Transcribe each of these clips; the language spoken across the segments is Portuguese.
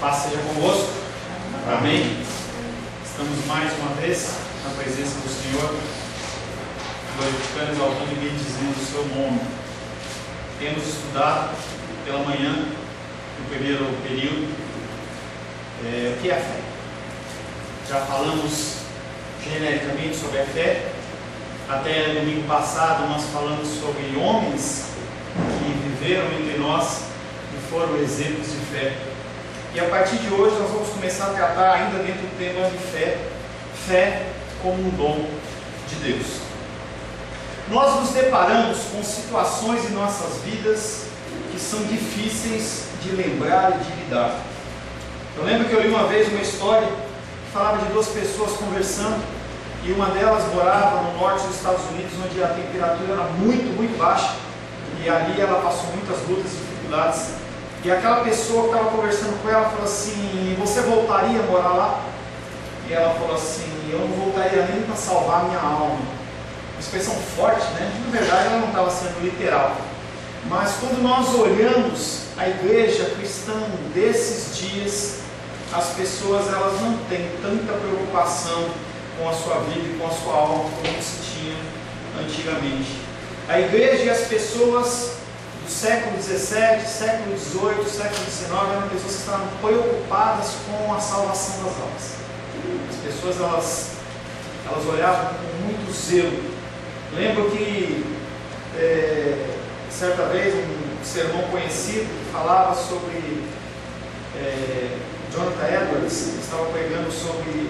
Paz seja convosco. Amém. Estamos mais uma vez na presença do Senhor, glorificando, exaltando e bendizendo o seu nome. Temos estudado pela manhã, no primeiro período, o que é a fé. Já falamos genericamente sobre a fé. Até domingo passado nós falamos sobre homens que viveram entre nós e foram exemplos de fé. E a partir de hoje nós vamos começar a tratar ainda dentro do tema de fé, fé como um dom de Deus. Nós nos deparamos com situações em nossas vidas que são difíceis de lembrar e de lidar. Eu lembro que eu li uma vez uma história que falava de duas pessoas conversando, e uma delas morava no norte dos Estados Unidos, onde a temperatura era muito baixa, e ali ela passou muitas lutas e dificuldades. E aquela pessoa que estava conversando com ela falou assim: você voltaria a morar lá? E ela falou assim: eu não voltaria nem para salvar a minha alma. Uma expressão forte, né? Na verdade ela não estava sendo literal. Mas quando nós olhamos a igreja cristã desses dias, as pessoas elas não têm tanta preocupação com a sua vida e com a sua alma como se tinha antigamente. A igreja e as pessoas do século XVII, século XVIII, século XIX eram pessoas que estavam preocupadas com a salvação das almas. As pessoas elas olhavam com muito zelo. Lembro que certa vez um sermão conhecido falava sobre Jonathan Edwards, que estava pregando sobre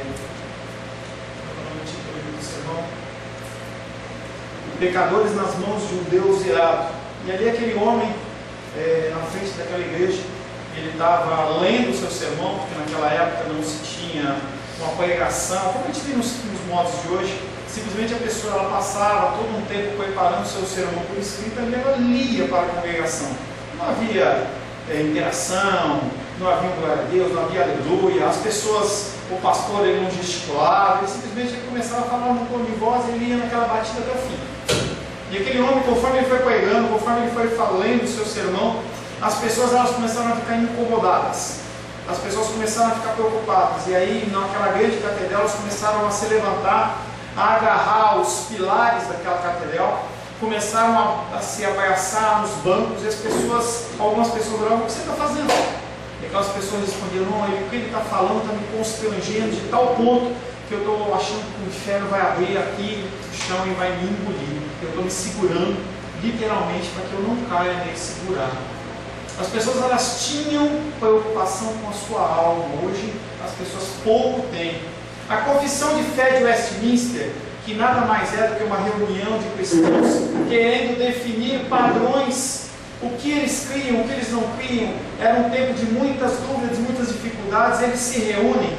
pecadores nas mãos de um Deus irado. E ali aquele homem, na frente daquela igreja, ele estava lendo o seu sermão, porque naquela época não se tinha uma pregação, como a gente tem nos modos de hoje. Simplesmente a pessoa ela passava todo um tempo preparando o seu sermão por escrito, e ela lia para a congregação. Não havia interação, não havia glória a Deus, não havia aleluia. As pessoas, o pastor ele não gesticulava, ele simplesmente começava a falar num tom de voz e ele ia naquela batida até o fim. E aquele homem, conforme ele foi pregando, conforme ele foi falando o seu sermão, as pessoas elas começaram a ficar incomodadas. As pessoas começaram a ficar preocupadas. E aí, naquela grande catedral, eles começaram a se levantar, a agarrar os pilares daquela catedral, começaram a se abraçar nos bancos, e as pessoas, algumas pessoas falaram: o que você está fazendo? E aquelas pessoas respondiam: não, o que ele está falando está me constrangendo de tal ponto que eu estou achando que o inferno vai abrir aqui no chão e vai me engolir. Eu estou me segurando, literalmente, para que eu não caia nesse buraco. As pessoas elas tinham preocupação com a sua alma. Hoje as pessoas pouco têm. A confissão de fé de Westminster, que nada mais é do que uma reunião de cristãos querendo definir padrões, o que eles criam, o que eles não criam, era um tempo de muitas dúvidas, muitas dificuldades. Eles se reúnem.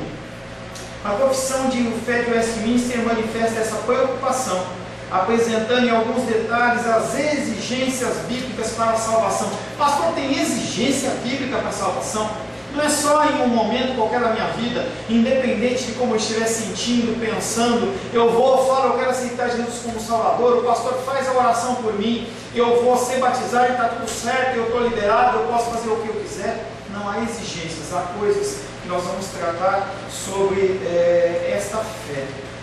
A confissão de fé de Westminster manifesta essa preocupação, apresentando em alguns detalhes as exigências bíblicas para a salvação. Pastor, tem exigência bíblica para a salvação? Não é só em um momento qualquer da minha vida, independente de como eu estiver sentindo, pensando, eu falo, eu quero aceitar Jesus como Salvador, o pastor faz a oração por mim, eu vou ser batizado e está tudo certo, eu estou liberado, eu posso fazer o que eu quiser. Não há exigências, há coisas que nós vamos tratar sobre esta fé.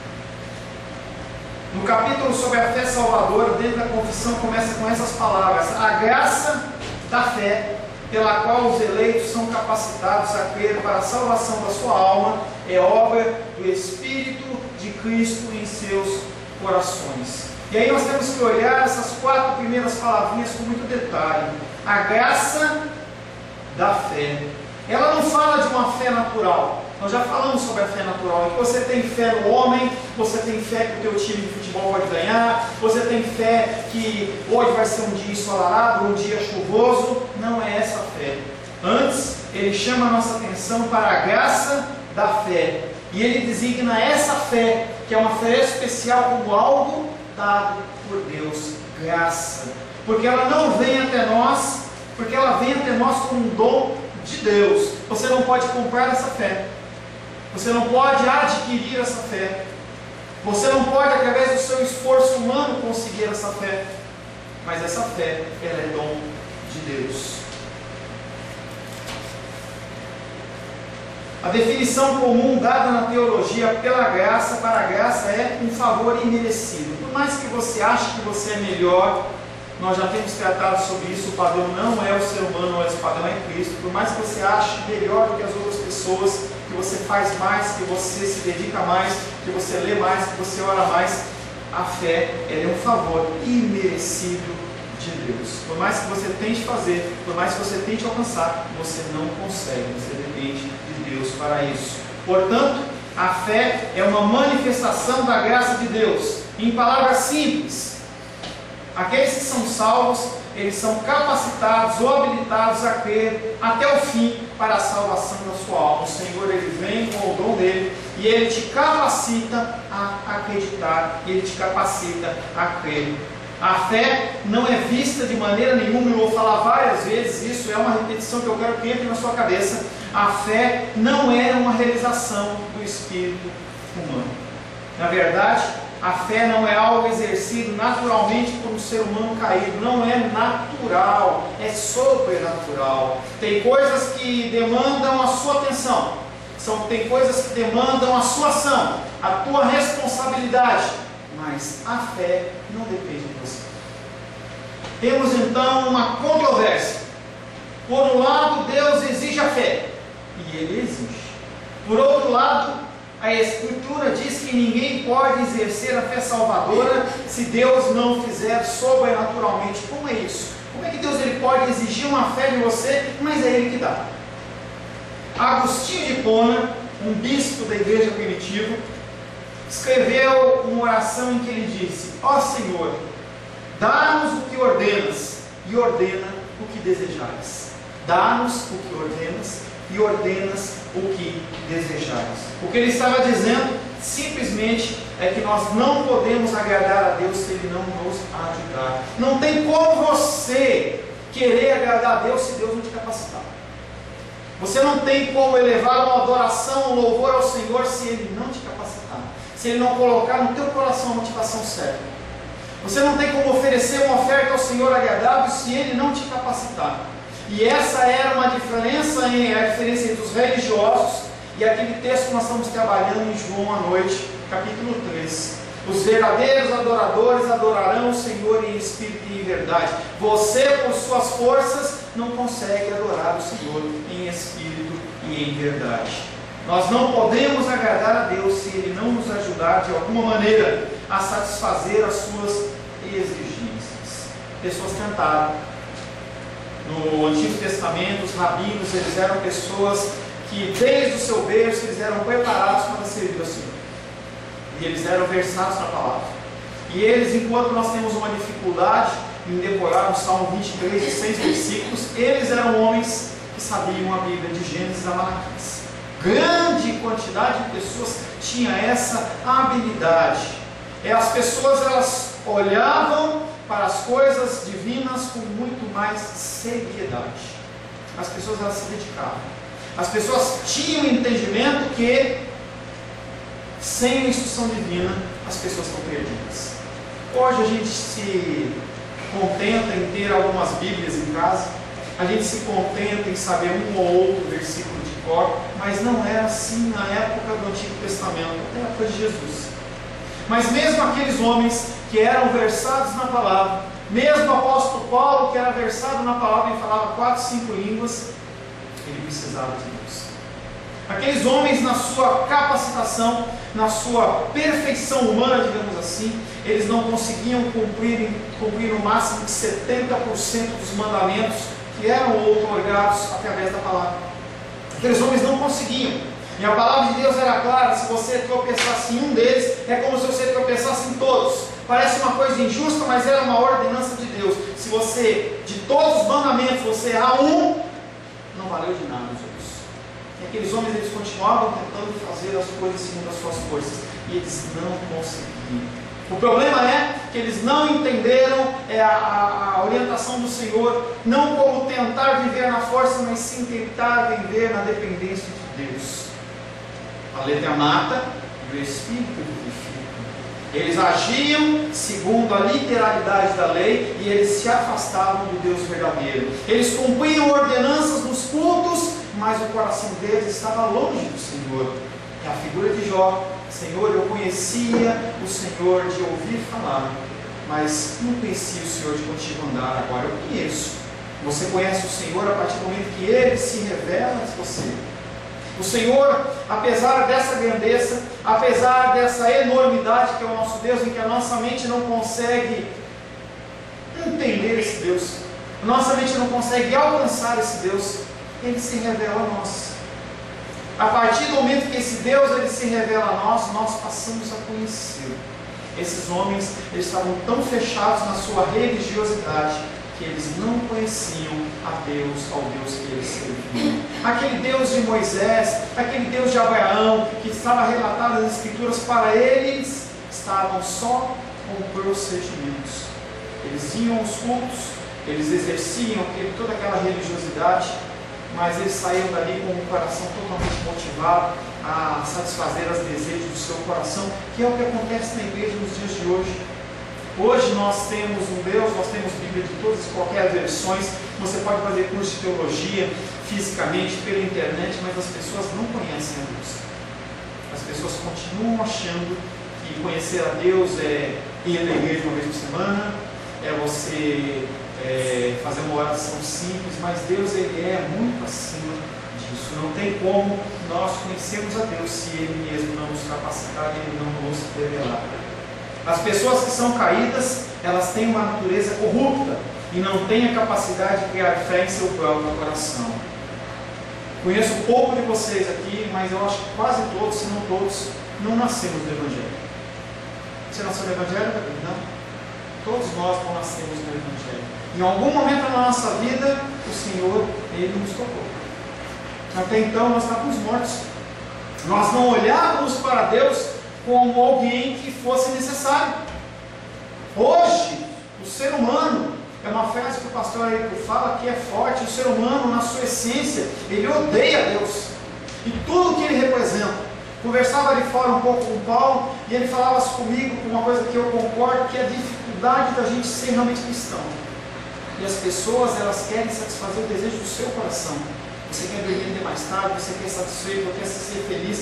No capítulo sobre a fé salvadora, dentro da confissão, começa com essas palavras: a graça da fé, pela qual os eleitos são capacitados a crer para a salvação da sua alma, é obra do Espírito de Cristo em seus corações. E aí nós temos que olhar essas 4 primeiras palavrinhas com muito detalhe. A graça da fé. Ela não fala de uma fé natural. Nós já falamos sobre a fé natural, que você tem fé no homem, você tem fé que o teu time de futebol pode ganhar, você tem fé que hoje vai ser um dia ensolarado, um dia chuvoso. Não é essa fé. Antes, ele chama a nossa atenção para a graça da fé. E ele designa essa fé, que é uma fé especial, como algo dado por Deus, graça. Porque ela não vem até nós, porque ela vem até nós como um dom de Deus. Você não pode comprar essa fé. Você não pode adquirir essa fé. Você não pode, através do seu esforço humano, conseguir essa fé. Mas essa fé, ela é dom de Deus. A definição comum dada na teologia pela graça, para a graça, é um favor imerecido. Por mais que você ache que você é melhor, nós já temos tratado sobre isso, o padrão não é o ser humano, mas o padrão é Cristo. Por mais que você ache melhor do que as outras pessoas, que você faz mais, que você se dedica mais, que você lê mais, que você ora mais, a fé ela é um favor imerecido de Deus. Por mais que você tente fazer, por mais que você tente alcançar, você não consegue, você depende de Deus para isso. Portanto, a fé é uma manifestação da graça de Deus. Em palavras simples, aqueles que são salvos, eles são capacitados ou habilitados a crer até o fim para a salvação da sua alma. O Senhor, Ele vem com o dom dele e Ele te capacita a acreditar, e Ele te capacita a crer. A fé não é vista de maneira nenhuma, eu vou falar várias vezes, isso é uma repetição que eu quero que entre na sua cabeça. A fé não é uma realização do espírito humano. Na verdade, a fé não é algo exercido naturalmente por um ser humano caído, não é natural, é sobrenatural. Tem coisas que demandam a sua atenção, tem coisas que demandam a sua ação, a tua responsabilidade, mas a fé não depende de você. Temos então uma controvérsia. Por um lado, Deus exige a fé, e Ele exige. Por outro lado, a Escritura diz que ninguém pode exercer a fé salvadora se Deus não fizer sobrenaturalmente. Como é isso? Como é que Deus ele pode exigir uma fé de você, mas é Ele que dá? Agostinho de Hipona, um bispo da igreja primitiva, escreveu uma oração em que ele disse: ó Senhor, dá-nos o que ordenas e ordena o que desejares. Dá-nos o que ordenas e ordenas o que desejares. O que ele estava dizendo simplesmente é que nós não podemos agradar a Deus se Ele não nos ajudar. Não tem como você querer agradar a Deus se Deus não te capacitar. Você não tem como elevar uma adoração, um louvor ao Senhor se Ele não te capacitar, se Ele não colocar no teu coração a motivação certa. Você não tem como oferecer uma oferta ao Senhor agradável se Ele não te capacitar. E essa era uma diferença, a diferença entre os religiosos e aquele texto que nós estamos trabalhando em João à noite, capítulo 3. Os verdadeiros adoradores adorarão o Senhor em espírito e em verdade. Você, por suas forças, não consegue adorar o Senhor em espírito e em verdade. Nós não podemos agradar a Deus se Ele não nos ajudar de alguma maneira a satisfazer as suas exigências. Pessoas tentaram. No Antigo Testamento, os rabinos, eles eram pessoas que desde o seu berço eles eram preparados para servir ao Senhor. E eles eram versados na palavra. E eles, enquanto nós temos uma dificuldade em decorar o Salmo 23 de 6 versículos, eles eram homens que sabiam a Bíblia de Gênesis a Malaquias. Grande quantidade de pessoas tinha essa habilidade. As pessoas, elas olhavam para as coisas divinas com muito mais seriedade. As pessoas, elas se dedicavam. As pessoas tinham entendimento que sem a instrução divina as pessoas estão perdidas. Hoje a gente se contenta em ter algumas Bíblias em casa, a gente se contenta em saber um ou outro versículo de cor, mas não era assim na época do Antigo Testamento, até a época de Jesus. Mas mesmo aqueles homens que eram versados na palavra, mesmo o apóstolo Paulo, que era versado na palavra e falava 4, 5 línguas, ele precisava de Deus. Aqueles homens, na sua capacitação, na sua perfeição humana, digamos assim, eles não conseguiam cumprir no máximo de 70% dos mandamentos que eram outorgados através da palavra. Aqueles homens não conseguiam. E a palavra de Deus era clara: se você tropeçasse em um deles, é como se você tropeçasse em todos. Parece uma coisa injusta, mas era uma ordenança de Deus. Se você, de todos os mandamentos, você errar um, não valeu de nada os outros. E aqueles homens, eles continuavam tentando fazer as coisas segundo as suas forças, e eles não conseguiam. O problema é que eles não entenderam a orientação do Senhor, não como tentar viver na força, mas sim tentar viver na dependência de Deus. A letra mata e o Espírito vivifica. Eles agiam segundo a literalidade da lei e eles se afastavam do Deus verdadeiro. Eles cumpriam ordenanças nos cultos, mas o coração deles estava longe do Senhor. É a figura de Jó. Senhor, eu conhecia o Senhor de ouvir falar, mas não conhecia o Senhor de contigo andar. Agora eu conheço. Você conhece o Senhor a partir do momento que Ele se revela a você. O Senhor, apesar dessa grandeza, apesar dessa enormidade que é o nosso Deus, em que a nossa mente não consegue entender esse Deus, a nossa mente não consegue alcançar esse Deus, Ele se revela a nós. A partir do momento que esse Deus ele se revela a nós, nós passamos a conhecê-lo. Esses homens, eles estavam tão fechados na sua religiosidade, que eles não conheciam a Deus, ao Deus que eles serviam. Aquele Deus de Moisés, aquele Deus de Abraão, que estava relatado nas Escrituras, para eles, estavam só com procedimentos. Eles iam aos cultos, eles exerciam toda aquela religiosidade, mas eles saíram dali com o coração totalmente motivado a satisfazer os desejos do seu coração, que é o que acontece na igreja nos dias de hoje. Hoje nós temos um Deus, nós temos Bíblia de todas e qualquer versões, você pode fazer curso de teologia fisicamente pela internet, mas as pessoas não conhecem a Deus. As pessoas continuam achando que conhecer a Deus é ir na igreja uma vez por semana, é você fazer uma oração simples, mas Deus ele é muito acima disso. Não tem como nós conhecermos a Deus se Ele mesmo não nos capacitar, Ele não nos revelar. As pessoas que são caídas, elas têm uma natureza corrupta e não têm a capacidade de criar fé em seu próprio coração. Conheço pouco de vocês aqui, mas eu acho que quase todos, se não todos, não nascemos do Evangelho. Você nasceu no Evangelho? Não. Todos nós não nascemos no Evangelho. Em algum momento da nossa vida, o Senhor, Ele nos tocou. Até então, nós estávamos mortos. Nós não olhávamos para Deus como alguém que fosse necessário. Hoje, o ser humano, é uma frase que o pastor Érico fala que é forte, o ser humano, na sua essência, ele odeia Deus. E tudo que Ele representa. Conversava ali fora um pouco com Paulo, e ele falava comigo com uma coisa que eu concordo, que é a dificuldade da gente ser realmente cristão. E as pessoas, elas querem satisfazer o desejo do seu coração. Você quer dormir mais tarde, você quer satisfeito, você quer ser feliz,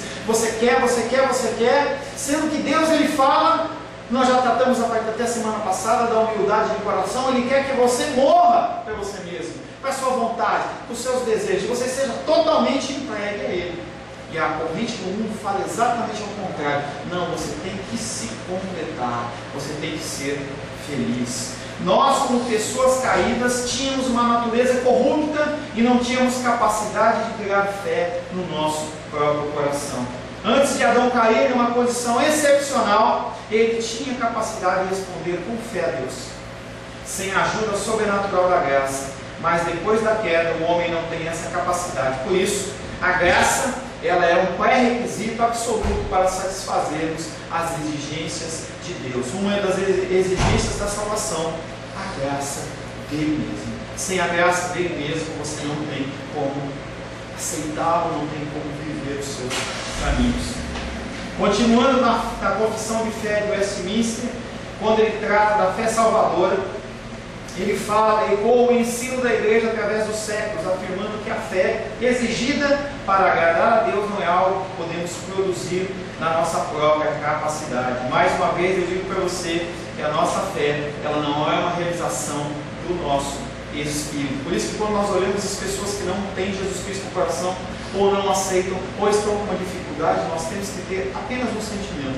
você quer, sendo que Deus ele fala, nós já tratamos até a semana passada da humildade de coração, Ele quer que você morra para você mesmo, para a sua vontade, para os seus desejos, você seja totalmente entregue a Ele. E a corrente do mundo fala exatamente ao contrário. Não, você tem que se completar, você tem que ser feliz. Nós, como pessoas caídas, tínhamos uma natureza corrupta e não tínhamos capacidade de criar fé no nosso próprio coração. Antes de Adão cair em uma condição excepcional, ele tinha capacidade de responder com fé a Deus, sem a ajuda sobrenatural da graça. Mas depois da queda, o homem não tem essa capacidade. Por isso, a graça ela é um pré-requisito absoluto para satisfazermos as exigências de Deus. Uma das exigências da salvação, a graça dele mesmo. Sem a graça dele mesmo, você não tem como aceitá-lo, não tem como viver os seus caminhos. Continuando na confissão de fé de Westminster, quando ele trata da fé salvadora, ele fala, ecoa o ensino da igreja através dos séculos, afirmando que a fé exigida para agradar a Deus não é algo que podemos produzir na nossa própria capacidade. Mais uma vez eu digo para você que a nossa fé, ela não é uma realização do nosso espírito. Por isso que quando nós olhamos as pessoas que não têm Jesus Cristo no coração, ou não aceitam, ou estão com uma dificuldade, nós temos que ter apenas um sentimento: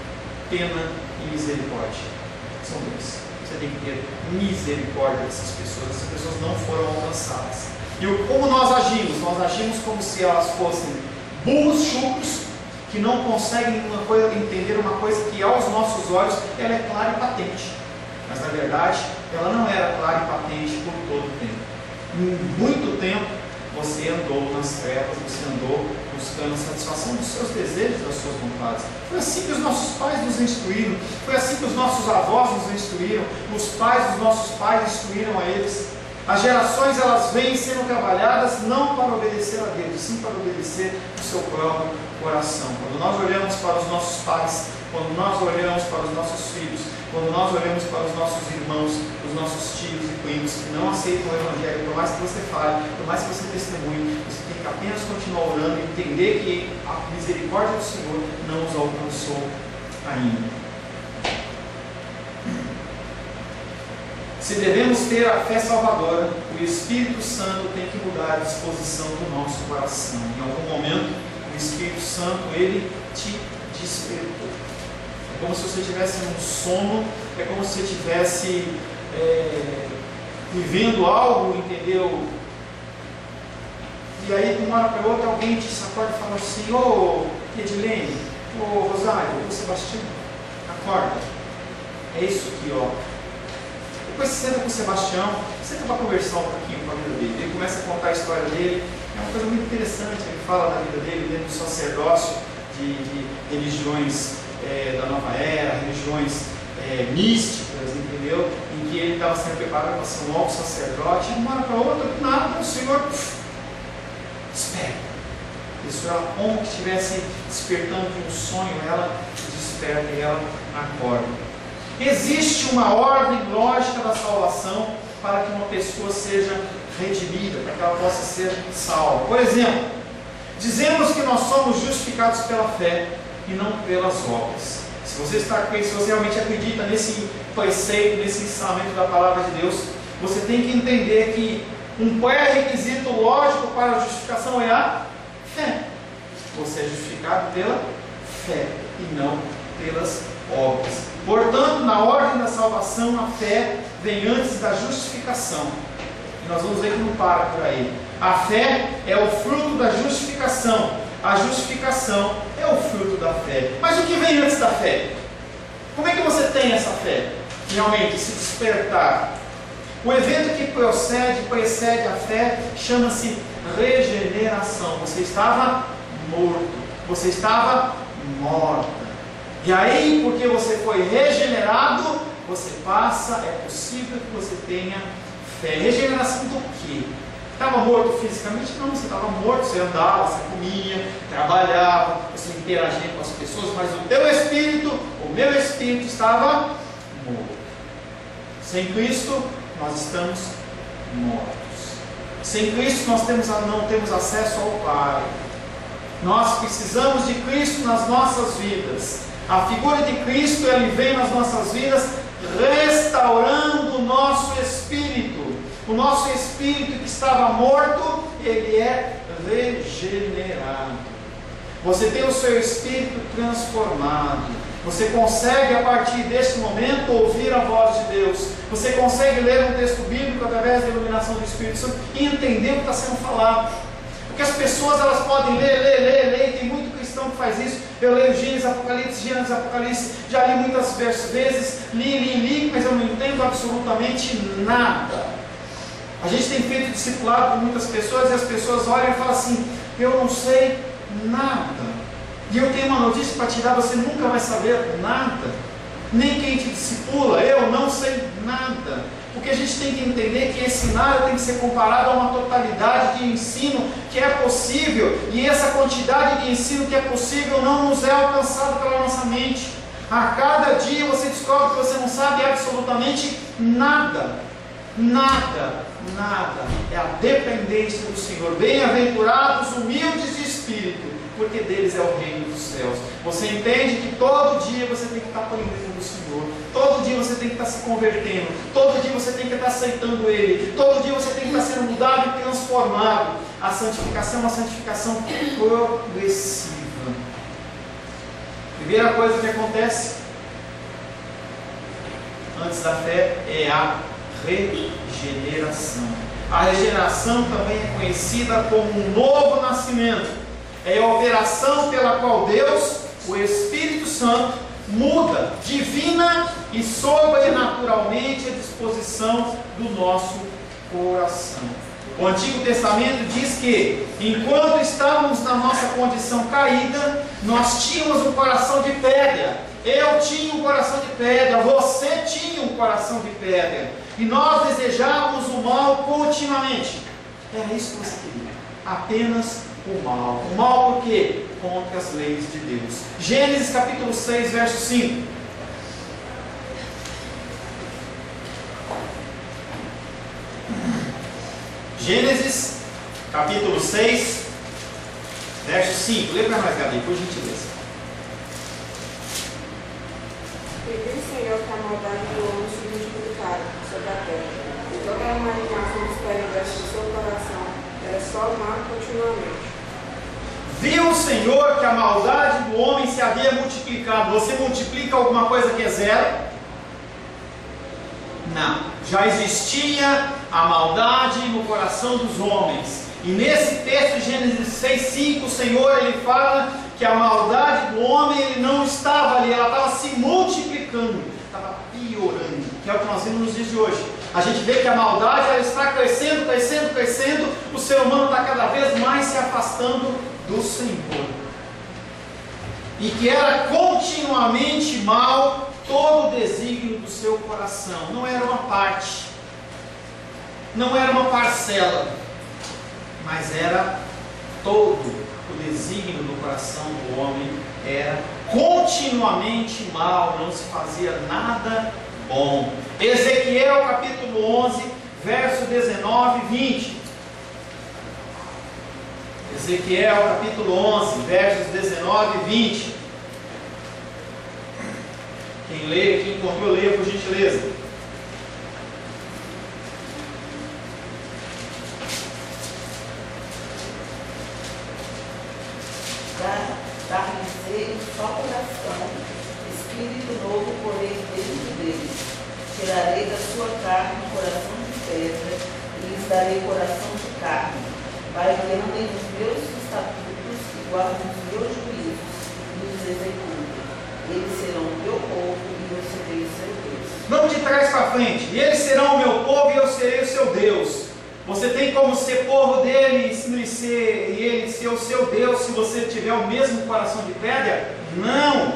pena e misericórdia. São dois. Você tem que ter misericórdia dessas pessoas. Essas pessoas não foram alcançadas. E como nós agimos? Nós agimos como se elas fossem burros chucros, que não conseguem entender uma coisa que aos nossos olhos ela é clara e patente. Mas na verdade, ela não era clara e patente por todo o tempo. Em muito tempo, você andou nas trevas, você andou buscando a satisfação dos seus desejos, das suas vontades. Foi assim que os nossos pais nos instruíram, foi assim que os nossos avós nos instruíram, os pais dos nossos pais instruíram a eles. As gerações, elas vêm sendo trabalhadas não para obedecer a Deus, sim para obedecer o seu próprio coração. Quando nós olhamos para os nossos pais, quando nós olhamos para os nossos filhos, quando nós olhamos para os nossos irmãos, os os nossos tios e primos que não aceitam o Evangelho, por mais que você fale, por mais que você testemunhe, você tem que apenas continuar orando e entender que a misericórdia do Senhor não os alcançou ainda. Se devemos ter a fé salvadora, o Espírito Santo tem que mudar a disposição do nosso coração. Em algum momento, o Espírito Santo, ele te despertou. É como se você estivesse num sono, é como se você estivesse vivendo algo, entendeu? E aí, de uma hora para outra, alguém te acorda e fala assim: ô Edilene, ô Rosário, ô Sebastião, acorda. É isso aqui, ó. Depois você senta com o Sebastião, senta para conversar um pouquinho com a vida dele. Ele começa a contar a história dele. É uma coisa muito interessante. Ele fala da vida dele dentro do sacerdócio de religiões da nova era, religiões místicas, entendeu? Em que ele estava sendo preparado para ser um alto sacerdote. E de uma hora para outra, do nada, o Senhor desperta. Isso era como que estivesse despertando de um sonho. Ela desperta e ela acorda. Existe uma ordem lógica da salvação para que uma pessoa seja redimida, para que ela possa ser salva. Por exemplo, dizemos que nós somos justificados pela fé e não pelas obras. Se você realmente acredita nesse preceito, nesse ensinamento da palavra de Deus, você tem que entender que um pré-requisito lógico para a justificação é a fé. Você é justificado pela fé e não pelas obras. Portanto, na ordem da salvação, a fé vem antes da justificação. E nós vamos ver que não para por aí. A fé é o fruto da justificação. A justificação é o fruto da fé. Mas o que vem antes da fé? Como é que você tem essa fé? Realmente, se despertar. O evento que precede a fé chama-se regeneração. Você estava morto. Você estava morta. E aí, porque você foi regenerado, você passa, é possível que você tenha fé. Regeneração do quê? Estava morto fisicamente? Não, você estava morto, você andava, você comia, trabalhava, você interagia com as pessoas, mas o teu espírito, o meu espírito estava morto. Sem Cristo, nós estamos mortos. Sem Cristo, nós não temos acesso ao Pai. Nós precisamos de Cristo nas nossas vidas. A figura de Cristo, ele vem nas nossas vidas restaurando o nosso espírito. O nosso espírito que estava morto, ele é regenerado. Você tem o seu espírito transformado. Você consegue, a partir deste momento, ouvir a voz de Deus. Você consegue ler um texto bíblico através da iluminação do Espírito Santo e entender o que está sendo falado. Porque as pessoas, elas podem ler, tem muito cristão que faz isso. Eu leio Gênesis, Apocalipse, já li muitas vezes, li, mas eu não entendo absolutamente nada. A gente tem feito discipulado com muitas pessoas e as pessoas olham e falam assim: eu não sei nada. E eu tenho uma notícia para te dar: você nunca vai saber nada. Nem quem te discipula, eu não sei nada. Porque a gente tem que entender que esse nada tem que ser comparado a uma totalidade de ensino que é possível, e essa quantidade de ensino que é possível não nos é alcançada pela nossa mente. A cada dia você descobre que você não sabe absolutamente nada. Nada. É a dependência do Senhor. Bem-aventurados humildes de espírito, porque deles é o reino dos céus. Você entende que todo dia você tem que estar aprendendo do Senhor, todo dia você tem que estar se convertendo, todo dia você tem que estar aceitando Ele, todo dia você tem que estar sendo mudado e transformado. A santificação é uma santificação progressiva. Primeira coisa que acontece antes da fé é a regeneração. A regeneração também é conhecida como um novo nascimento. É a operação pela qual Deus, o Espírito Santo, muda divina e sobrenaturalmente a disposição do nosso coração. O Antigo Testamento diz que, enquanto estávamos na nossa condição caída, nós tínhamos um coração de pedra. Eu tinha um coração de pedra, você tinha um coração de pedra, e nós desejávamos o mal continuamente. Era isso que você queria, apenas o mal. O mal por quê? Contra as leis de Deus. Gênesis capítulo 6, verso 5. Gênesis, capítulo 6, verso 5. Lê para nós, Gabi, por gentileza. E viu o Senhor que a maldade do homem se multiplicara sobre a terra, e toda a imaginação dos perversos do seu coração era só má continuamente. Viu o Senhor que a maldade do homem se havia multiplicado. Você multiplica alguma coisa que é zero? Não. Já existia a maldade no coração dos homens. E nesse texto de Gênesis 6:5, o Senhor ele fala que a maldade do homem ele não estava ali, ela estava se multiplicando, estava piorando, que é o que nós vimos nos dias de hoje. A gente vê que a maldade ela está crescendo, crescendo, crescendo, o ser humano está cada vez mais se afastando do Senhor. E que era continuamente mal todo o desígnio do seu coração. Não era uma parte, não era uma parcela, mas era todo o desígnio do coração do homem. Era continuamente mal, não se fazia nada bom. Ezequiel capítulo 11, verso 19 e 20. Ezequiel capítulo 11, versos 19 e 20. Quem lê, quem encontrou, leia por gentileza. Dar-lhe só coração, espírito novo porém dentro dele. Tirarei da sua carne coração de pedra, e lhes darei coração de carne. Vai andem nos meus estatutos e guardem os meus juízos e os executem. Eles serão o meu povo e eu serei o seu Deus. Vamos de trás para frente. E eles serão o meu povo e eu serei o seu Deus. Você tem como ser povo dele e ele ser o seu Deus se você tiver o mesmo coração de pedra? Não.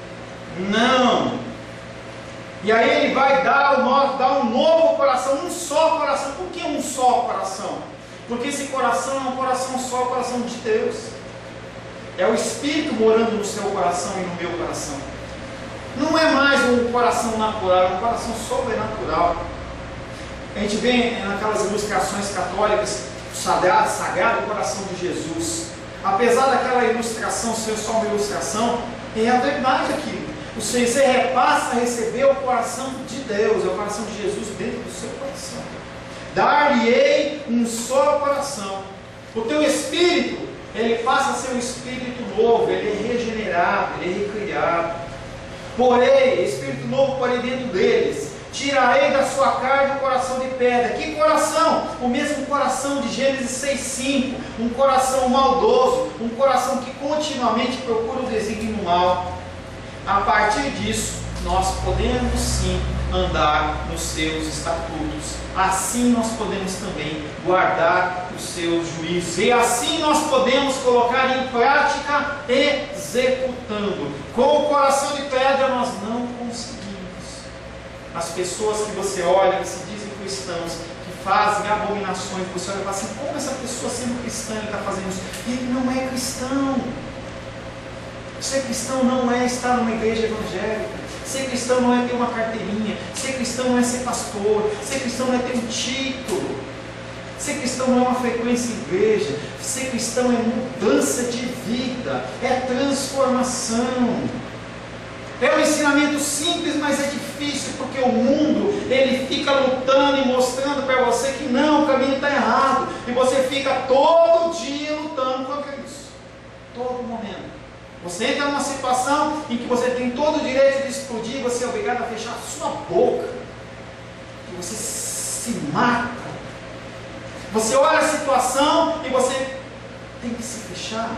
Não. E aí ele vai dar um novo coração, um só coração. Por que um só coração? Porque esse coração é um coração só, o coração de Deus. É o Espírito morando no seu coração e no meu coração. Não é mais um coração natural, é um coração sobrenatural. A gente vê naquelas ilustrações católicas, o sagrado coração de Jesus. Apesar daquela ilustração ser só uma ilustração, é a verdade aquilo. Você repassa a receber o coração de Deus, é o coração de Jesus dentro do seu coração. Dar-lhe-ei um só coração. O teu espírito, ele passa a ser um espírito novo, ele é regenerado, ele é recriado. Porém, espírito novo porém dentro deles. Tirarei da sua carne o coração de pedra. Que coração? O mesmo coração de Gênesis 6:5. Um coração maldoso, um coração que continuamente procura o desígnio mal. A partir disso, nós podemos sim andar nos seus estatutos. Assim nós podemos também guardar os seus juízos. E assim nós podemos colocar em prática, executando. Com o coração de pedra nós não conseguimos. As pessoas que você olha, que se dizem cristãos, que fazem abominações, você olha e fala assim, como essa pessoa sendo cristã está fazendo isso? E ele não é cristão. Ser cristão não é estar numa igreja evangélica. Ser cristão não é ter uma carteirinha. Ser cristão não é ser pastor. Ser cristão não é ter um título. Ser cristão não é uma frequência em igreja. Ser cristão é mudança de vida. É transformação. É um ensinamento simples, mas é difícil, porque o mundo, ele fica lutando e mostrando para você que não, o caminho está errado. E você fica todo dia lutando contra isso. Todo momento. Você entra numa situação em que você tem todo o direito de explodir, você é obrigado a fechar a sua boca. E você se mata. Você olha a situação e você tem que se fechar.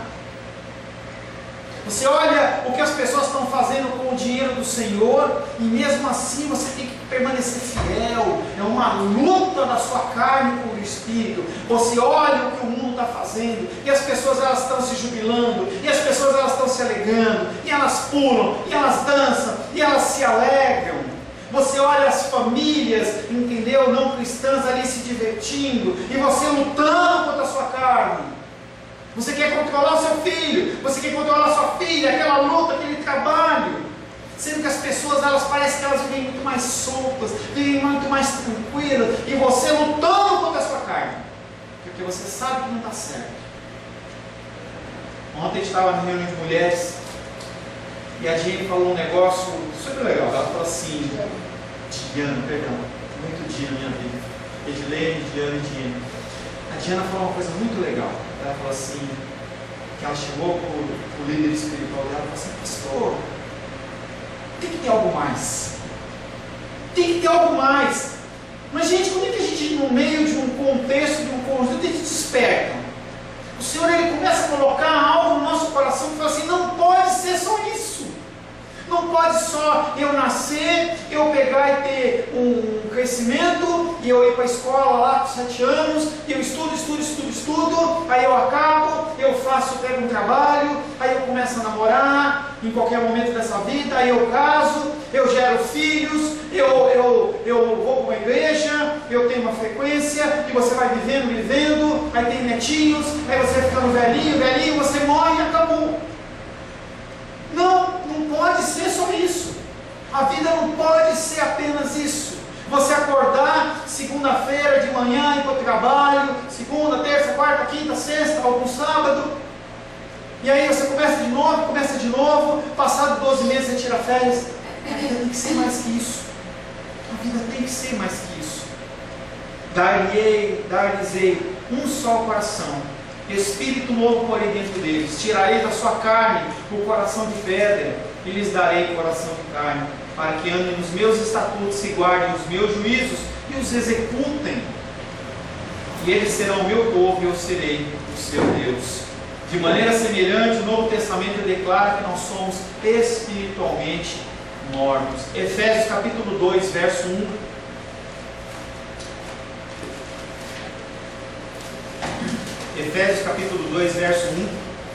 Você olha o que as pessoas estão fazendo com o dinheiro do Senhor e mesmo assim você tem que permanecer fiel. É uma luta da sua carne com o Espírito. Você olha o que o mundo está fazendo e as pessoas elas estão se jubilando e as pessoas elas estão se alegrando e elas pulam e elas dançam e elas se alegram. Você olha as famílias, entendeu? Não cristãs ali se divertindo e você lutando contra a sua carne. Você quer controlar o seu filho, você quer controlar a sua filha, aquela luta, aquele trabalho. Sendo que as pessoas, elas parecem que elas vivem muito mais soltas, vivem muito mais tranquilas, e você lutando contra a sua carne. porque você sabe que não está certo. Ontem a gente estava na reunião de mulheres e a Diane falou um negócio super legal. Ela falou assim, Diana, perdão, muito dia na minha vida. Edilene, Diana e Diane. A Diana falou uma coisa muito legal. Ela falou assim, que ela chegou para o líder espiritual dela e falou assim, pastor, tem que ter algo mais. Tem que ter algo mais. Mas gente, quando é que a gente, no meio de um contexto, de um conjunto, a gente desperta? O Senhor, Ele começa a colocar algo no nosso coração e fala assim, não pode ser só isso. Não pode só eu nascer, eu pegar e ter um crescimento, e eu ir para a escola lá com 7 anos, e eu estudo, aí eu acabo, eu pego um trabalho, aí eu começo a namorar, em qualquer momento dessa vida, aí eu caso, eu gero filhos, eu vou para uma igreja, eu tenho uma frequência, e você vai vivendo, aí tem netinhos, aí você vai ficando velhinho, você morre e acabou. Não pode ser só isso. A vida não pode ser apenas isso. Você acordar segunda-feira de manhã, ir para o trabalho, segunda, terça, quarta, quinta, sexta, algum sábado, e aí você começa de novo, passado 12 meses você tira férias. A vida tem que ser mais que isso. A vida tem que ser mais que isso. Dar-lhes-ei um só coração, espírito novo porém dentro deles. Tirarei da sua carne o coração de pedra e lhes darei coração de carne, para que andem nos meus estatutos e guardem os meus juízos e os executem. E eles serão o meu povo e eu serei o seu Deus. De maneira semelhante, o Novo Testamento declara que nós somos espiritualmente mortos. Efésios capítulo 2, verso 1. Efésios capítulo 2, verso 1.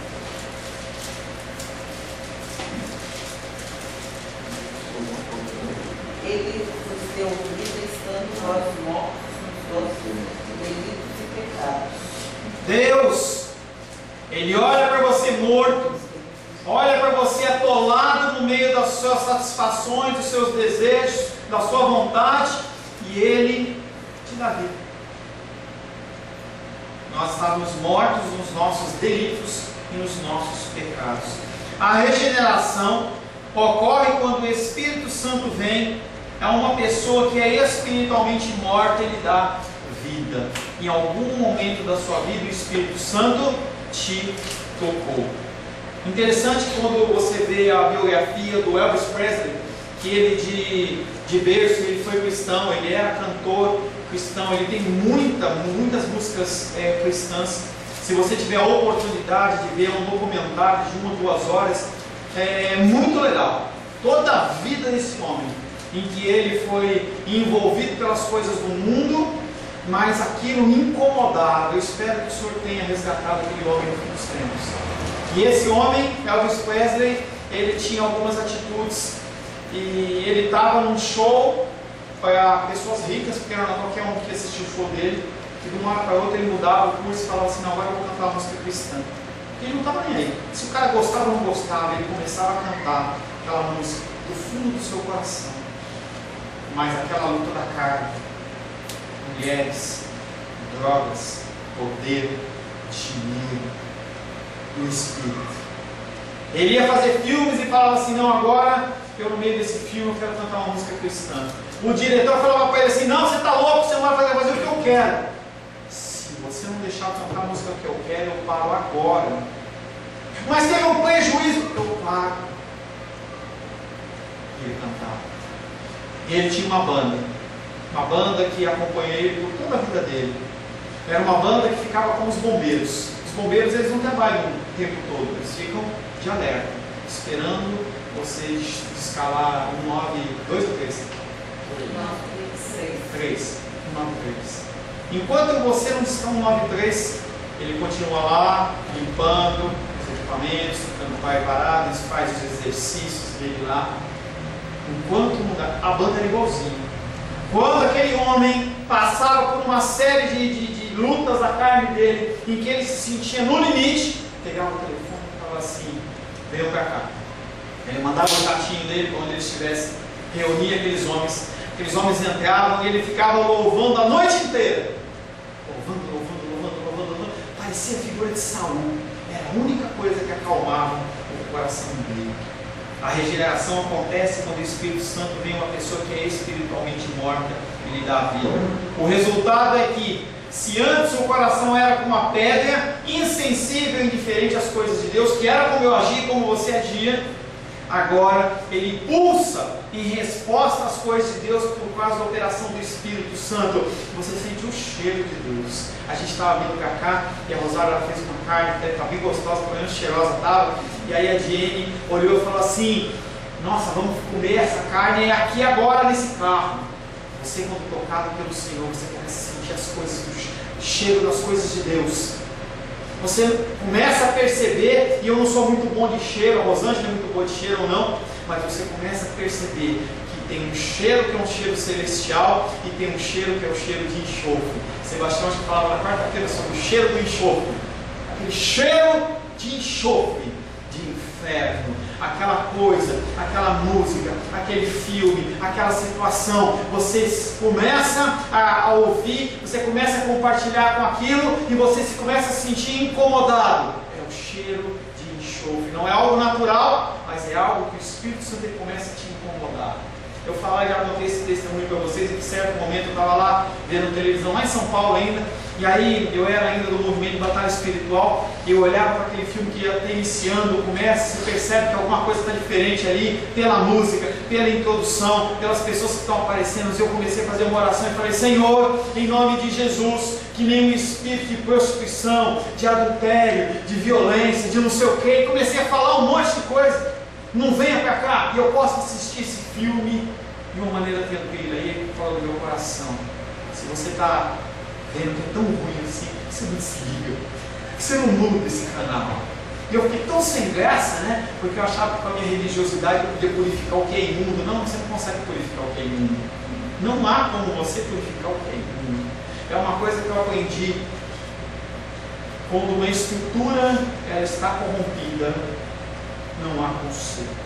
Ele nos deu vida estando nós mortos nos nossos delitos e pecados. Deus, Ele olha para você morto, olha para você atolado no meio das suas satisfações, dos seus desejos, da sua vontade, e Ele te dá vida. Nós estávamos mortos nos nossos delitos e nos nossos pecados. A regeneração ocorre quando o Espírito Santo vem a uma pessoa que é espiritualmente morta, ele dá vida. Em algum momento da sua vida, o Espírito Santo te tocou. Interessante quando você vê a biografia do Elvis Presley, que ele de berço ele foi cristão, ele era cantor cristão, ele tem muitas músicas cristãs. Se você tiver a oportunidade de ver um documentário de 1 ou 2 horas, é muito legal. Toda a vida desse homem, em que ele foi envolvido pelas coisas do mundo, mas aquilo me incomodava. Eu espero que o Senhor tenha resgatado aquele homem no fim dos tempos. E esse homem, Elvis Presley, ele tinha algumas atitudes, e ele estava num show para pessoas ricas, porque não era qualquer um que assistiu o show dele, e de uma hora para outra ele mudava o curso e falava assim, não, agora eu vou cantar uma música cristã. E ele não estava nem aí. Se o cara gostava ou não gostava, ele começava a cantar aquela música do fundo do seu coração. Mas aquela luta da carne, mulheres, drogas, poder, dinheiro, o espírito. Ele ia fazer filmes e falava assim, não, agora eu no meio desse filme eu quero cantar uma música cristã. O diretor falava para ele assim, não, você está louco, você não vai fazer o que eu quero. Se você não deixar eu cantar a música que eu quero, eu paro agora. Mas tem um prejuízo, eu paro. E ele cantava. E ele tinha uma banda que acompanhou ele por toda a vida dele. Era uma banda que ficava com os bombeiros. Os bombeiros, eles não trabalham o tempo todo, eles ficam de alerta, esperando você escalar 192 ou 3? 3. 193. Enquanto você não discar 193, ele continua lá, limpando os equipamentos, ficando pai parado, faz os exercícios dele lá. Enquanto a banda era igualzinha. Quando aquele homem passava por uma série de lutas da carne dele, em que ele se sentia no limite, pegava o telefone e falava assim, venham para cá. Ele mandava o jatinho dele, quando ele estivesse, reunia aqueles homens entravam e ele ficava louvando a noite inteira. Louvando parecia a figura de Saul. Era a única coisa que acalmava o coração dele. A regeneração acontece quando o Espírito Santo vem a uma pessoa que é espiritualmente morta e lhe dá vida. O resultado é que, se antes o coração era como uma pedra, insensível e indiferente às coisas de Deus, que era como eu agia e como você agia, agora ele pulsa em resposta às coisas de Deus por causa da operação do Espírito Santo. Você sente o cheiro de Deus. A gente estava vindo para cá e a Rosário fez uma carne, estava bem gostosa, pelo menos cheirosa estava. E aí a Jenny olhou e falou assim: nossa, vamos comer essa carne é aqui agora nesse carro. Você, quando tocado pelo Senhor, você começa a sentir as coisas, o cheiro das coisas de Deus. Você começa a perceber, e eu não sou muito bom de cheiro, a Rosângela é muito boa de cheiro ou não, mas você começa a perceber que tem um cheiro que é um cheiro celestial e tem um cheiro que é o cheiro de enxofre. Sebastião acho que falava na quarta-feira sobre o cheiro do enxofre. Aquele cheiro de enxofre, de inferno, aquela coisa, aquela música, aquele filme, aquela situação, você começa a ouvir, você começa a compartilhar com aquilo e você se começa a se sentir incomodado. É o cheiro de enxofre, não é algo natural, mas é algo que o Espírito Santo começa a te incomodar. Eu já contei esse testemunho para vocês, em certo momento eu estava lá vendo televisão, lá em São Paulo ainda, e aí eu era ainda do movimento de batalha espiritual, e eu olhava para aquele filme que ia iniciando, começa, você percebe que alguma coisa está diferente ali, pela música, pela introdução, pelas pessoas que estão aparecendo, e eu comecei a fazer uma oração e falei: Senhor, em nome de Jesus, que nenhum espírito de prostituição, de adultério, de violência, de não sei o que, e comecei a falar um monte de coisa, não venha para cá, e eu posso assistir esse filme de uma maneira tranquila. E ele fala do meu coração: se você está vendo que é tão ruim assim, por que você não desliga? Por que você não muda esse canal? E eu fiquei tão sem graça, né? Porque eu achava que com a minha religiosidade eu podia purificar o que é imundo. Não, você não consegue purificar o que é imundo. Não há como você purificar o que é imundo. É uma coisa que eu aprendi: quando uma estrutura ela está corrompida, não há conserto.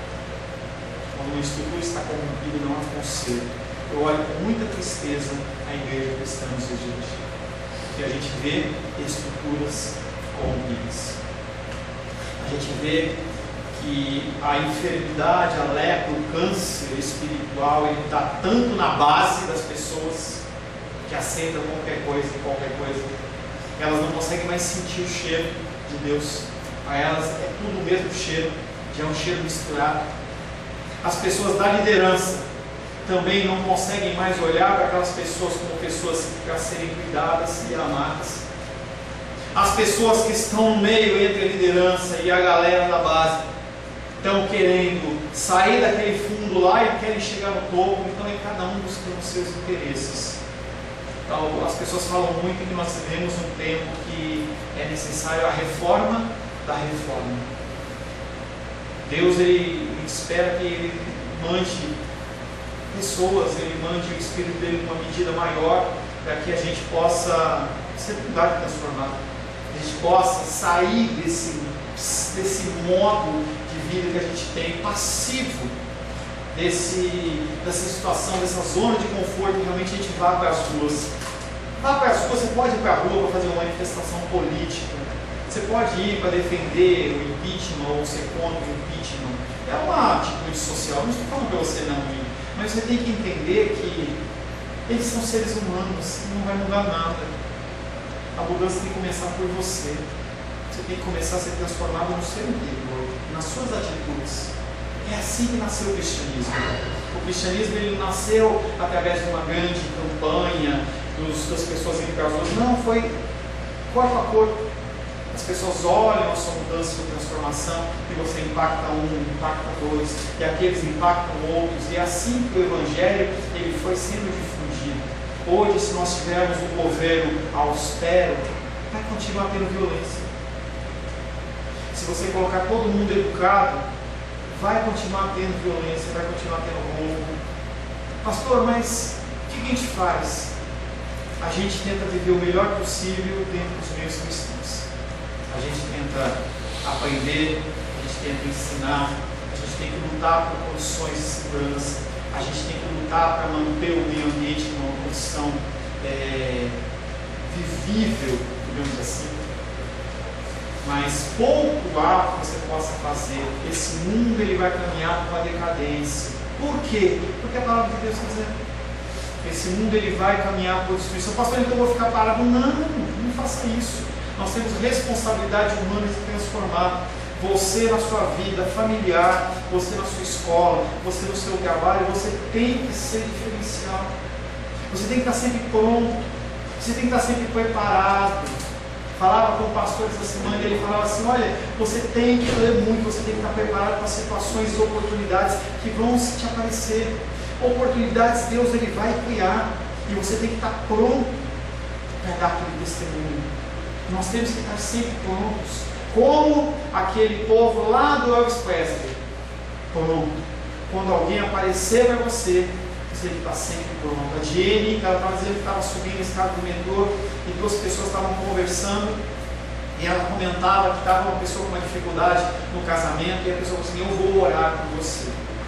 Quando uma estrutura está corrompida, não há conserto. Eu olho com muita tristeza a igreja cristã nos dias de hoje, porque a gente vê estruturas corrompidas. A gente vê que a enfermidade, a lepra, o câncer espiritual, ele está tanto na base das pessoas que aceitam qualquer coisa, elas não conseguem mais sentir o cheiro de Deus. Para elas é tudo o mesmo cheiro, já é um cheiro misturado. As pessoas da liderança também não conseguem mais olhar para aquelas pessoas como pessoas para serem cuidadas e amadas. As pessoas que estão no meio entre a liderança e a galera da base estão querendo sair daquele fundo lá e querem chegar no topo, então é cada um buscando os seus interesses. Então, as pessoas falam muito que nós vivemos um tempo que é necessário a reforma da reforma. Deus ele espera que ele mande pessoas, ele mande o Espírito dele numa medida maior, para que a gente possa ser mudado e transformado. A gente possa sair desse modo de vida que a gente tem, passivo, dessa situação, dessa zona de conforto, e realmente a gente vá para as ruas. Vá para as ruas, você pode ir para a rua para fazer uma manifestação política. Você pode ir para defender o impeachment ou ser contra o impeachment. É uma atitude social, não estou falando para você não ir, mas você tem que entender que eles são seres humanos, não vai mudar nada. A mudança tem que começar por você. Você tem que começar a ser transformado no seu interior, nas suas atitudes. É assim que nasceu o cristianismo. O cristianismo ele nasceu através de uma grande campanha das pessoas indo para as ruas. Não, foi corpo a corpo. As pessoas olham a sua mudança, a sua transformação, e você impacta um, impacta dois, e aqueles impactam outros, e assim que o Evangelho ele foi sendo difundido. Hoje, se nós tivermos um governo austero, vai continuar tendo violência. Se você colocar todo mundo educado, vai continuar tendo violência, vai continuar tendo roubo. Pastor, mas o que a gente faz? A gente tenta viver o melhor possível dentro dos meios cristãos. A gente tenta aprender, a gente tenta ensinar, a gente tem que lutar por condições de segurança, a gente tem que lutar para manter o meio ambiente numa condição vivível, digamos assim. mas pouco há que você possa fazer. Esse mundo ele vai caminhar para uma decadência. Por quê? Porque a palavra de Deus está dizendo. Esse mundo ele vai caminhar por destruição. Pastor, então eu vou ficar parado? Não faça isso. Nós temos responsabilidade humana de transformar. Você na sua vida familiar, você na sua escola, você no seu trabalho, você tem que ser diferencial. Você tem que estar sempre pronto. Você tem que estar sempre preparado. Falava com o pastor essa semana e ele falava assim, olha, você tem que ler muito, você tem que estar preparado para situações e oportunidades que vão te aparecer. Oportunidades Deus ele vai criar e você tem que estar pronto para dar aquele testemunho. Nós temos que estar sempre prontos, como aquele povo lá do Elvis Presley, pronto. Quando alguém aparecer para você, você tem que estar sempre pronto. A Jenny, ela estava dizendo que estava subindo a escada do metrô e duas pessoas estavam conversando e ela comentava que estava uma pessoa com uma dificuldade no casamento e a pessoa falou assim, eu vou orar por você.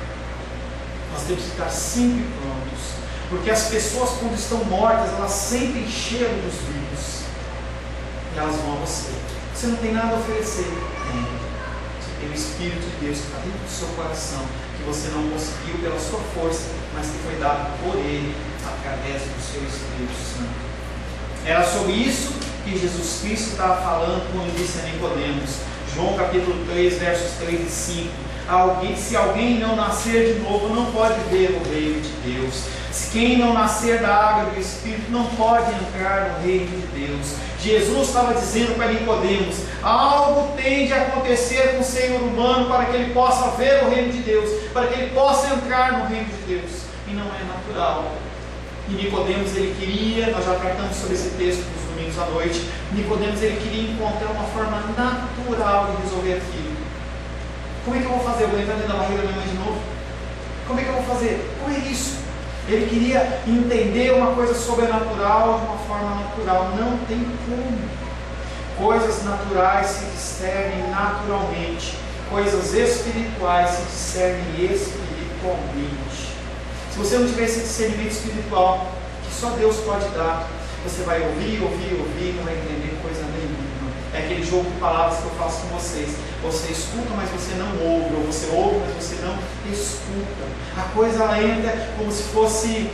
Nós temos que estar sempre prontos, porque as pessoas quando estão mortas, elas sentem cheiro dos vivos e elas vão a você. Você não tem nada a oferecer? Tem. Você tem o Espírito de Deus que está dentro do seu coração, que você não conseguiu pela sua força, mas que foi dado por Ele através do seu Espírito Santo. Era sobre isso que Jesus Cristo estava falando quando disse a Nicodemos, João capítulo 3, versos 3 e 5. Se alguém não nascer de novo, não pode ver o reino de Deus. Se quem não nascer da água e do Espírito, não pode entrar no reino de Deus. Jesus estava dizendo para Nicodemos, algo tem de acontecer com o ser humano para que ele possa ver o reino de Deus, para que ele possa entrar no reino de Deus. E não é natural. E Nicodemos ele queria, nós já tratamos sobre esse texto nos domingos à noite, Nicodemos ele queria encontrar uma forma natural de resolver aquilo. Como é que eu vou fazer? Eu vou entrar dentro da barriga da minha mãe de novo? Como é que eu vou fazer? Como é isso? Ele queria entender uma coisa sobrenatural de uma forma natural. Não tem como. Coisas naturais se discernem naturalmente. Coisas espirituais se discernem espiritualmente. Se você não tiver esse discernimento espiritual, que só Deus pode dar, você vai ouvir, não vai entender coisa nenhuma. É aquele jogo de palavras que eu faço com vocês. Você escuta, mas você não ouve. Ou você ouve, mas você não escuta. A coisa ela entra como se fosse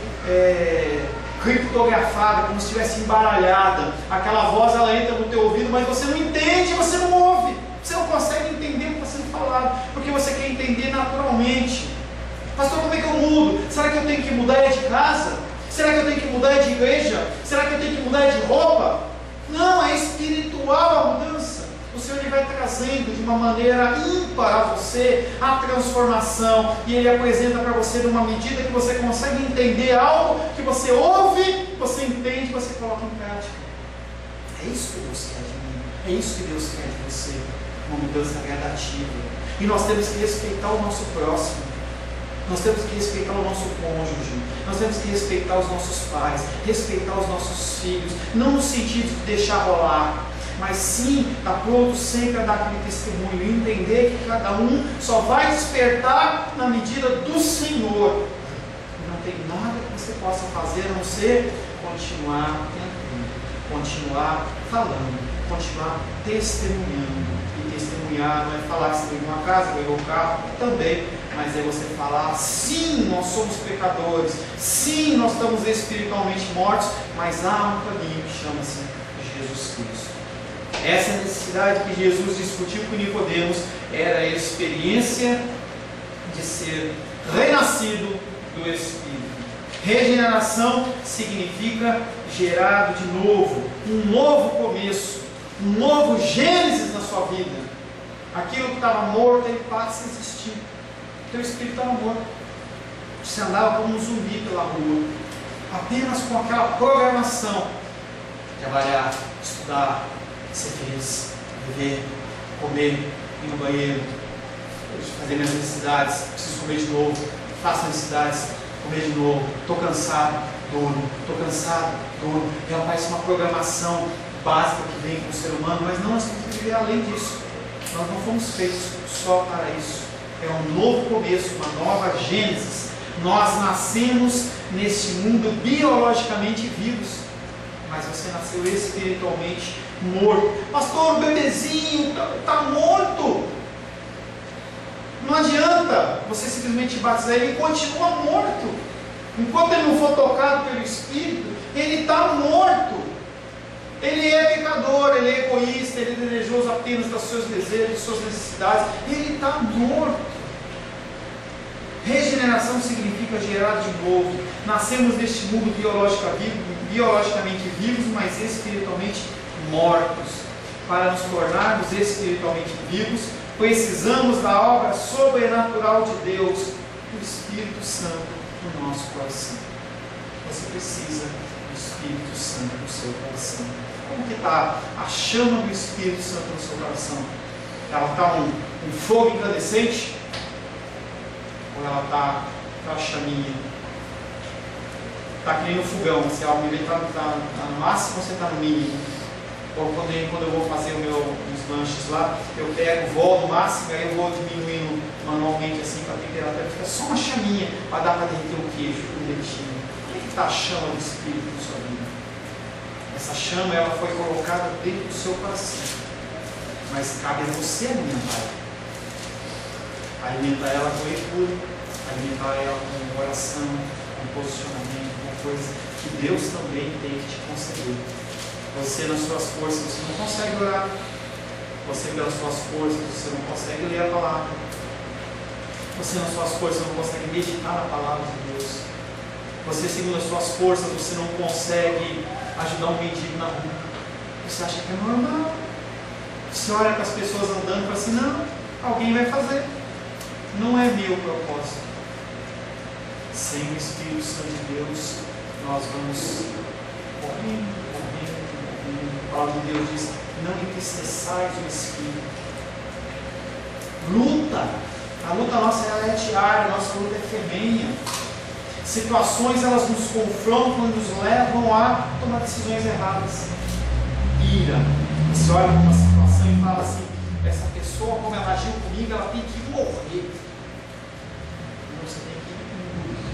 criptografada, como se estivesse embaralhada. Aquela voz ela entra no teu ouvido, mas você não entende, você não ouve. Você não consegue entender o que está sendo falado, porque você quer entender naturalmente. Pastor, como é que eu mudo? Será que eu tenho que mudar de casa? Será que eu tenho que mudar de igreja? Será que eu tenho que mudar de roupa? Não, é espiritual a mudança. O Senhor ele vai trazendo de uma maneira ímpar a você a transformação. E Ele apresenta para você numa medida que você consegue entender algo que você ouve, você entende, você coloca em prática. É isso que Deus quer de mim. É isso que Deus quer de você. Uma mudança gradativa. E nós temos que respeitar o nosso próximo. Nós temos que respeitar o nosso cônjuge, nós temos que respeitar os nossos pais, respeitar os nossos filhos, não no sentido de deixar rolar, mas sim estar pronto sempre a dar aquele testemunho e entender que cada um só vai despertar na medida do Senhor. Não tem nada que você possa fazer a não ser continuar tentando, continuar falando, continuar testemunhando. E testemunhar não é falar que você ganhou uma casa, ganhou um carro, também. Mas é você falar, sim, nós somos pecadores, sim, nós estamos espiritualmente mortos, mas há um caminho que chama-se Jesus Cristo. Essa necessidade que Jesus discutiu com Nicodemos era a experiência de ser renascido do Espírito. Regeneração significa gerado de novo, um novo começo, um novo Gênesis na sua vida. Aquilo que estava morto, ele passa a existir. Teu espírito estava morto. Você andava como um zumbi pela rua, apenas com aquela programação: trabalhar, estudar, ser feliz, viver, comer, ir no banheiro, fazer minhas necessidades, preciso comer de novo, faço necessidades, comer de novo, estou cansado, durmo, estou cansado, durmo. E ela parece uma programação básica que vem com o ser humano, mas não, nós temos que viver além disso. Nós não fomos feitos só para isso. É um novo começo, uma nova Gênesis. Nós nascemos neste mundo biologicamente vivos, mas você nasceu espiritualmente morto. Pastor, o bebezinho está morto. Não adianta você simplesmente batizar ele, continua morto. Enquanto ele não for tocado pelo Espírito, ele está morto. Ele é pecador, ele é egoísta, ele é desejoso apenas dos seus desejos, das suas necessidades. Ele está morto. Regeneração significa gerar de novo. Nascemos neste mundo biologicamente vivos, mas espiritualmente mortos. Para nos tornarmos espiritualmente vivos, precisamos da obra sobrenatural de Deus, do Espírito Santo no nosso coração. Você precisa do Espírito Santo no seu coração. Como que está a chama do Espírito Santo no seu coração? Ela está um fogo incandescente? Ou ela está a chaminha? Está que nem no fogão, se algo está no máximo, você está no mínimo. Ou quando eu vou fazer os lanches lá, eu pego, vou no máximo, aí eu vou diminuindo manualmente assim para a temperatura, fica só uma chaminha para dar para derreter o queijo, o leitinho. Como é que está a chama do Espírito na sua vida? Essa chama, ela foi colocada dentro do seu coração, mas cabe a você alimentar ela. Alimentar ela com leitura, alimentar ela com oração, com posicionamento, com coisas que Deus também tem que te conceder. Você nas suas forças, você não consegue orar. Você pelas suas forças, você não consegue ler a palavra. Você nas suas forças não consegue meditar na palavra de Deus. Você segundo as suas forças, você não consegue ajudar um mendigo na rua. Você acha que é normal. Você olha para as pessoas andando e fala assim, não, alguém vai fazer. Não é meu propósito. Sem o Espírito Santo de Deus, nós vamos morrendo. A palavra de Deus diz, não entristeçais o Espírito. Luta. A luta nossa é diária, a nossa luta é ferrenha. Situações, elas nos confrontam e nos levam a tomar decisões erradas. Ira. Você olha para uma situação e fala assim, essa pessoa, como ela agiu comigo, ela tem que morrer. Então você tem que engolir.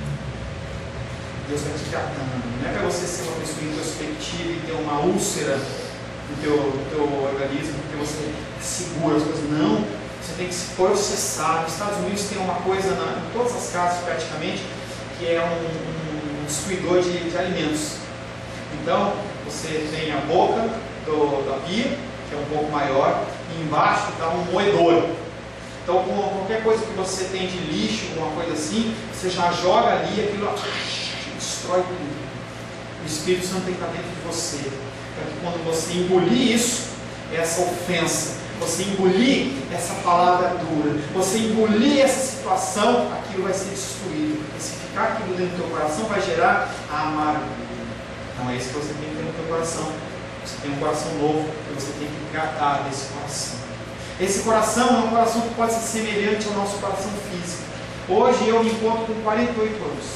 Deus vai te tratando. Não é para você ser uma pessoa introspectiva e ter uma úlcera no teu organismo, porque você segura as coisas. Não, você tem que se processar. Nos Estados Unidos tem uma coisa, em todas as casas praticamente, que é um destruidor de alimentos. Então, você tem a boca da pia, que é um pouco maior, e embaixo está um moedor. Então, qualquer coisa que você tem de lixo, alguma coisa assim, você já joga ali, aquilo destrói tudo. O Espírito Santo tem que estar dentro de você, para que quando você engolir isso, essa ofensa, você engolir essa palavra dura, você engolir essa situação, aquilo vai ser destruído. Porque se ficar aquilo dentro do teu coração, vai gerar a amargura. Não é isso que você tem que ter no teu coração. Você tem um coração novo e você tem que tratar desse coração. Esse coração é um coração que pode ser semelhante ao nosso coração físico. Hoje eu me encontro com 48 anos.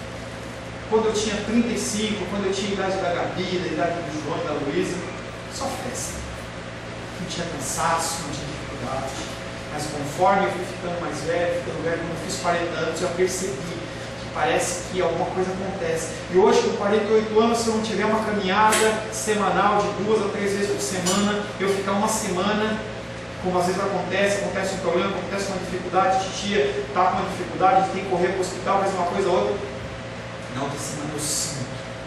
Quando eu tinha 35, quando eu tinha a idade da Gabi, a idade do João e da Luísa, só festa. Não tinha cansaço, não tinha dificuldade. Mas conforme eu fui ficando mais velho, quando eu fiz 40 anos, eu percebi parece que alguma coisa acontece. E hoje, com 48 anos, se eu não tiver uma caminhada semanal de 2 a 3 vezes por semana, eu ficar uma semana, como às vezes acontece um problema, acontece uma dificuldade, a titia está com uma dificuldade, a gente tem que correr para o hospital, faz uma coisa ou outra. Na outra semana eu sinto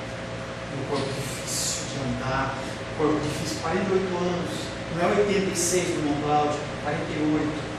um corpo difícil de andar, um corpo difícil, 48 anos, não é 86 do Mont Cláudio, 48.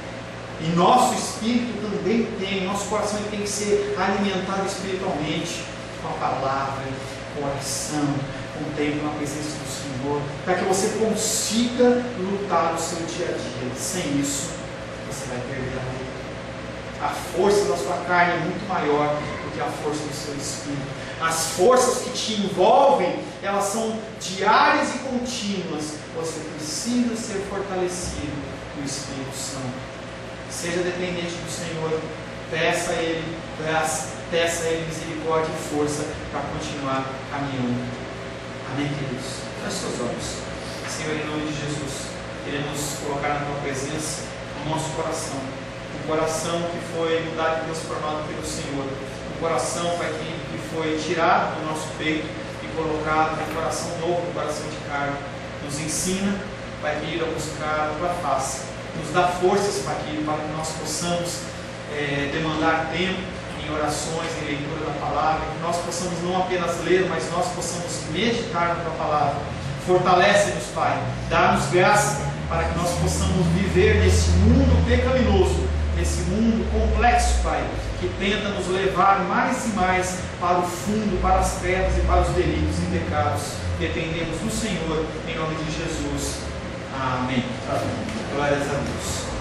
E nosso espírito também tem, nosso coração tem que ser alimentado espiritualmente, com a palavra, com a oração, com o tempo na presença do Senhor, para que você consiga lutar no seu dia a dia. Sem isso, você vai perder a luta. A força da sua carne é muito maior do que a força do seu espírito. As forças que te envolvem, elas são diárias e contínuas. Você precisa ser fortalecido no Espírito Santo. Seja dependente do Senhor, peça a Ele graça, peça a Ele misericórdia e força para continuar caminhando. Amém, queridos? Feche seus olhos. Senhor, em nome de Jesus, queremos colocar na Tua presença o nosso coração. Um coração que foi mudado e transformado pelo Senhor. Um coração, Pai, que foi tirado do nosso peito e colocado em um coração novo, um coração de carne. Nos ensina, Pai querido, a buscar a Tua face. Nos dá forças, Pai querido, para que nós possamos demandar tempo em orações, em leitura da palavra, que nós possamos não apenas ler, mas nós possamos meditar na Tua palavra. Fortalece-nos, Pai, dá-nos graça para que nós possamos viver nesse mundo pecaminoso, nesse mundo complexo, Pai, que tenta nos levar mais e mais para o fundo, para as trevas e para os delitos e pecados. Dependemos do Senhor, em nome de Jesus. Amém. Glórias a Deus.